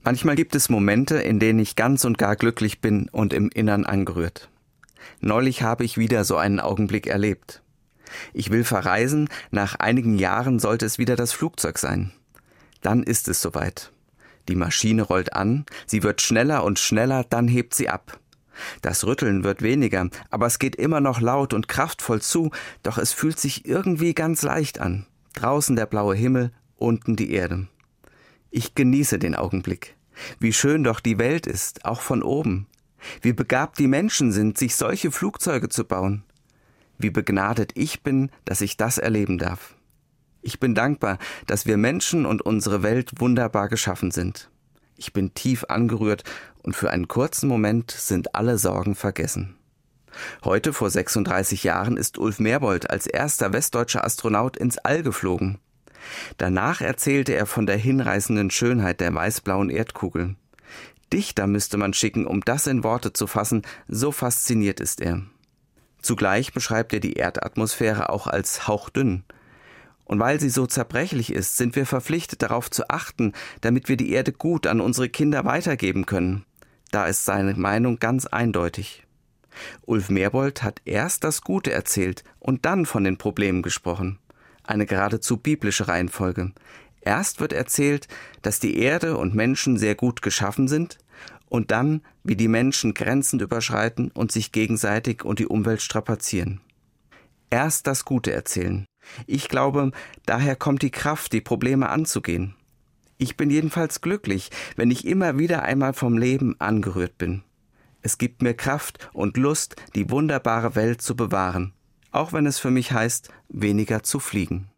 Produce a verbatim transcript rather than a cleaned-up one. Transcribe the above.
Manchmal gibt es Momente, in denen ich ganz und gar glücklich bin und im Innern angerührt. Neulich habe ich wieder so einen Augenblick erlebt. Ich will verreisen, nach einigen Jahren sollte es wieder das Flugzeug sein. Dann ist es soweit. Die Maschine rollt an, sie wird schneller und schneller, dann hebt sie ab. Das Rütteln wird weniger, aber es geht immer noch laut und kraftvoll zu, doch es fühlt sich irgendwie ganz leicht an. Draußen der blaue Himmel, unten die Erde. Ich genieße den Augenblick. Wie schön doch die Welt ist, auch von oben. Wie begabt die Menschen sind, sich solche Flugzeuge zu bauen. Wie begnadet ich bin, dass ich das erleben darf. Ich bin dankbar, dass wir Menschen und unsere Welt wunderbar geschaffen sind. Ich bin tief angerührt und für einen kurzen Moment sind alle Sorgen vergessen. Heute, vor sechsunddreißig Jahren, ist Ulf Merbold als erster westdeutscher Astronaut ins All geflogen. Danach erzählte er von der hinreißenden Schönheit der weißblauen Erdkugel. Dichter müsste man schicken, um das in Worte zu fassen, so fasziniert ist er. Zugleich beschreibt er die Erdatmosphäre auch als hauchdünn. Und weil sie so zerbrechlich ist, sind wir verpflichtet, darauf zu achten, damit wir die Erde gut an unsere Kinder weitergeben können. Da ist seine Meinung ganz eindeutig. Ulf Merbold hat erst das Gute erzählt und dann von den Problemen gesprochen. Eine geradezu biblische Reihenfolge. Erst wird erzählt, dass die Erde und Menschen sehr gut geschaffen sind und dann, wie die Menschen Grenzen überschreiten und sich gegenseitig und die Umwelt strapazieren. Erst das Gute erzählen. Ich glaube, daher kommt die Kraft, die Probleme anzugehen. Ich bin jedenfalls glücklich, wenn ich immer wieder einmal vom Leben angerührt bin. Es gibt mir Kraft und Lust, die wunderbare Welt zu bewahren, auch wenn es für mich heißt, weniger zu fliegen.